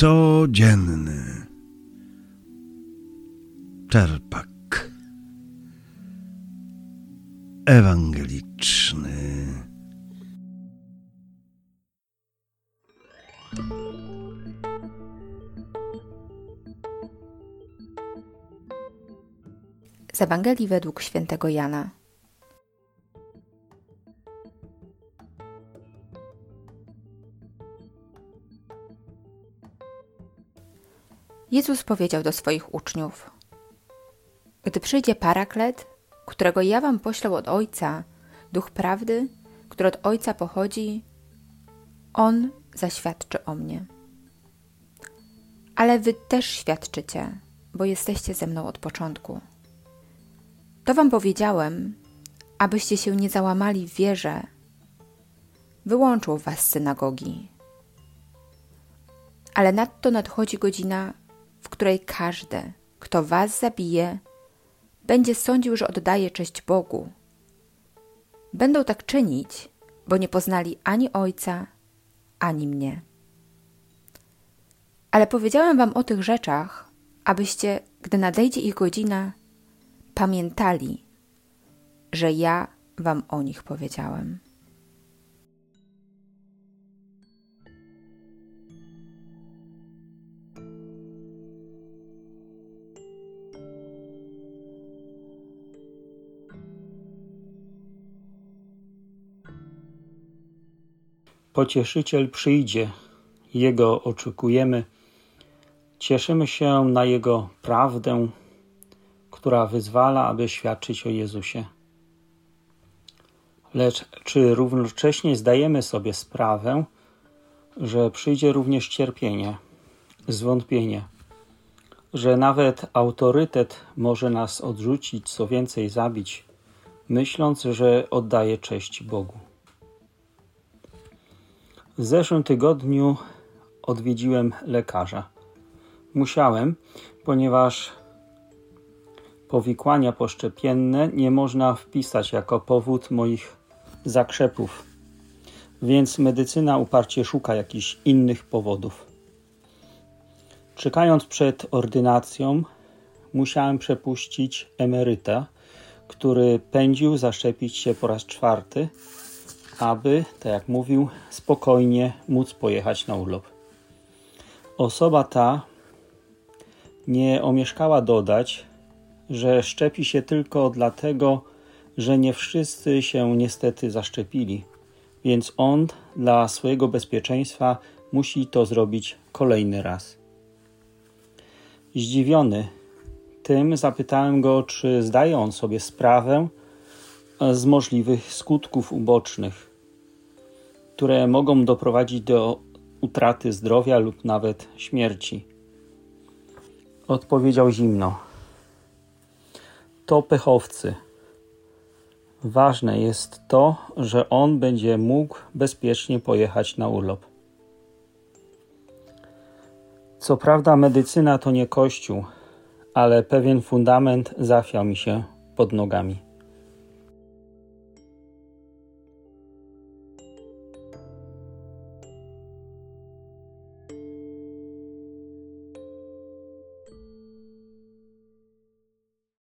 Codzienny czerpak ewangeliczny. Z Ewangelii według świętego Jana. Jezus powiedział do swoich uczniów: Gdy przyjdzie Paraklet, którego ja wam poślę od Ojca, Duch Prawdy, który od Ojca pochodzi, On zaświadczy o mnie. Ale wy też świadczycie, bo jesteście ze mną od początku. To wam powiedziałem, abyście się nie załamali w wierze. Wyłączą was z synagogi. Ale nadto nadchodzi godzina, w której każdy, kto was zabije, będzie sądził, że oddaje cześć Bogu. Będą tak czynić, bo nie poznali ani Ojca, ani mnie. Ale powiedziałem wam o tych rzeczach, abyście, gdy nadejdzie ich godzina, pamiętali, że ja wam o nich powiedziałem. Pocieszyciel przyjdzie, Jego oczekujemy. Cieszymy się na Jego prawdę, która wyzwala, aby świadczyć o Jezusie. Lecz czy równocześnie zdajemy sobie sprawę, że przyjdzie również cierpienie, zwątpienie, że nawet autorytet może nas odrzucić, co więcej zabić, myśląc, że oddaje cześć Bogu. W zeszłym tygodniu odwiedziłem lekarza. Musiałem, ponieważ powikłania poszczepienne nie można wpisać jako powód moich zakrzepów, więc medycyna uparcie szuka jakichś innych powodów. Czekając przed ordynacją, musiałem przepuścić emeryta, który pędził zaszczepić się po raz 4, aby, tak jak mówił, spokojnie móc pojechać na urlop. Osoba ta nie omieszkała dodać, że szczepi się tylko dlatego, że nie wszyscy się niestety zaszczepili, więc on dla swojego bezpieczeństwa musi to zrobić kolejny raz. Zdziwiony tym zapytałem go, czy zdaje on sobie sprawę z możliwych skutków ubocznych, które mogą doprowadzić do utraty zdrowia lub nawet śmierci. Odpowiedział zimno: to pechowcy. Ważne jest to, że on będzie mógł bezpiecznie pojechać na urlop. Co prawda medycyna to nie kościół, ale pewien fundament zachwiał mi się pod nogami.